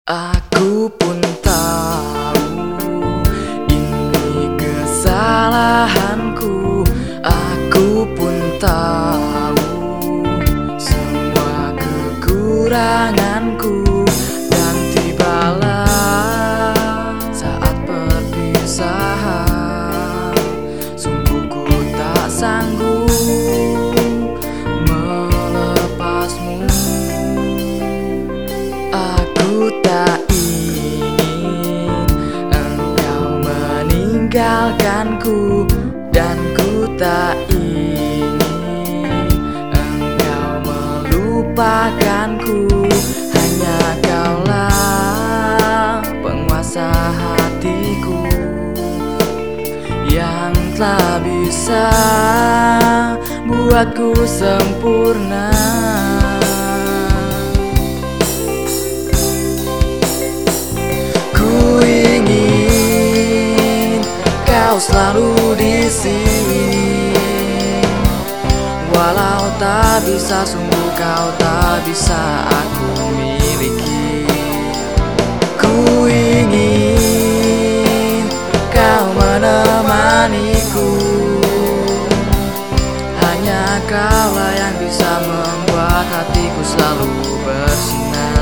Aku pun tahu ini kesalahanku. Aku pun tahu semua kekuranganku. Dan tibalah saat perpisahan, sungguh ku tak sanggup melepasmu. Aku tak ingin engkau meninggalkanku, dan ku tak ingin engkau melupakanku. Hanya kaulah penguasa hatiku yang telah bisa buatku sempurna. Kau selalu di sini, walau tak bisa, sungguh kau tak bisa aku miliki. Ku ingin kau menemaniku, hanya kaulah yang bisa membuat hatiku selalu bersinar.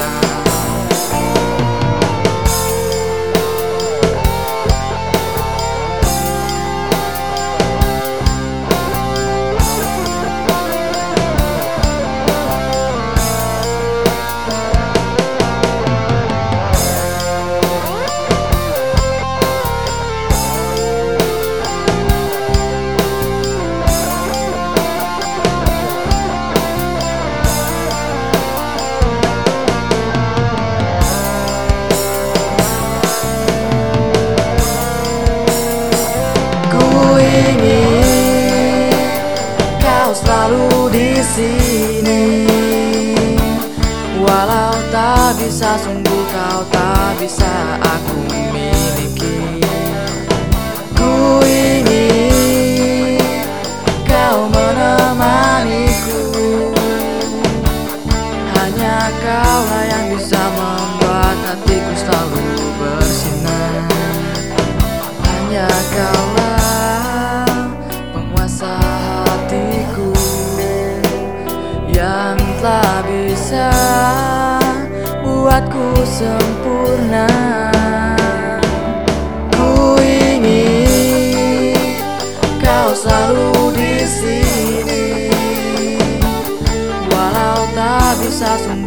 Selalu di sini, walau tak bisa, sungguh kau tak bisa aku miliki. Ku ingin kau menemaniku, hanya kaulah yang bisa membuat hatiku selalu bersinar. Hanya kaulah penguasa hatiku yang telah bisa buatku sempurna. Ku ingin kau selalu di sini, walau tak bisa,